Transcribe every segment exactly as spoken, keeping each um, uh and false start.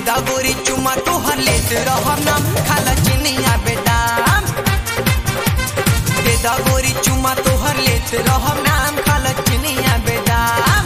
दा गोरी चुमा तोहर लेत रहब नाम खाला चिनिया बेदाम दे दा गोरी चुमा तोहर लेत रहब नाम खाला चिनिया बेदाम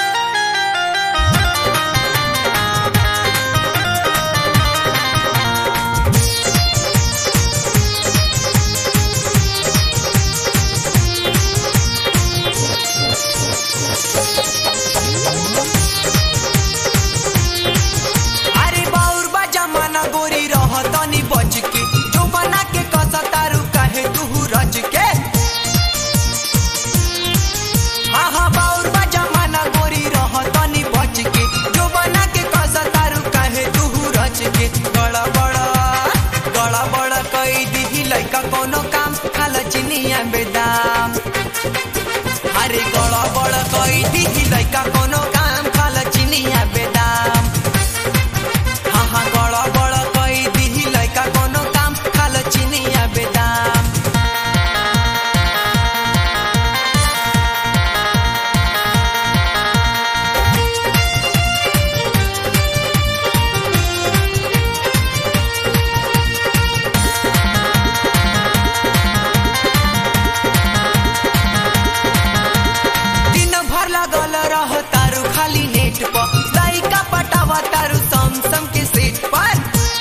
गोरी रहतनी बच के जो बना के कसा तारू काहे तू रज के हाँ हाँ बाउर बा जमाना गोरी रहतनी बच के जो बना के कसा तारू काहे तू रज के बड़ा बड़ा बड़ा बड़ा कई दी लइका कोनो काम खाला चिनिया बेदाम अरे बड़ा बड़ा कई दी लइका कोनो काम खाला चिनिया बेदाम हाँ हाँ बड़ा बड़ा कई दी लइका कोनो काम खाला चिनिया बेदाम दिन भर लगल रह तारू खाली नेट पर लइका पटावा तारू सम के सेट पर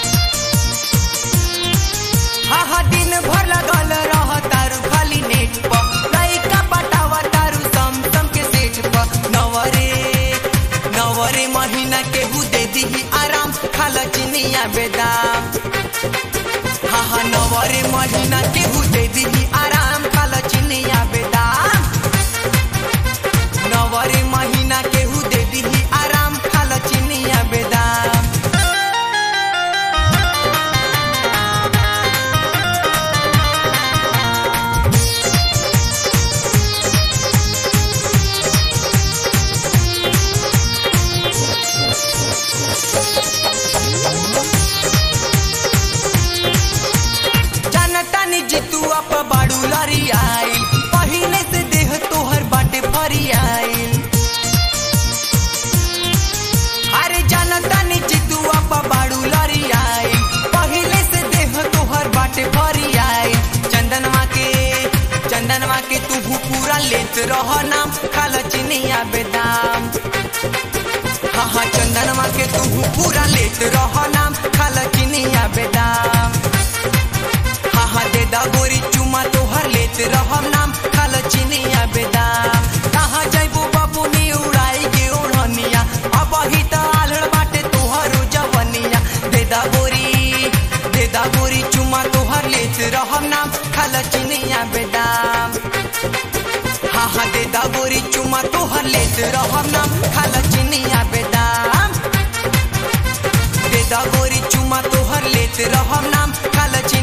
हाँ हाँ दिन भर लगल रह तारू खाली नेट पर लइका पटावा तारू सम सम के सेट पर नवरे नवरे महीना केहू दे दी आराम खाला चिनिया बेदाम हाँ हाँ नवरे महीना केहू दे दी आराम खाला चिनिया बेदाम नवरे महीना केहू दे दी आराम खाला चिनिया बेदाम जानतानी जितू आप बाड़ू लरी आइल पहिने से देह तोहर बाटे फरी आइल अरे जानतानी जितू आप बाड़ू लरी आइल पहिले से देह तोहर बाटे फरी आइल चंदनवा के चंदनवा के तू पूरा लेत रह नाम खाला चिनिया बेदाम हाँ हाँ चंदनवा के तू पूरा लेत रह नाम खाला चिनिया बेदाम हाँ हाँ दे दा गोरी चुमा तोहर लेत रहब नाम खाला चिनिया बेदाम कहाँ जाइबो बाबू नी उड़ाई के ओढ़निया अब ही तो आलड़ बाटे तोहरो जवनिया दे दा गोरी दे दा गोरी चुमा तोहर लेत रहब नाम खाला चिनिया बेदाम हाँ हाँ दे दा गोरी चुमा तोहर लेत रहब नाम खाला चिनिया बेदाम दे दा गोरी चुमा तोहर लेत रहब नाम खाला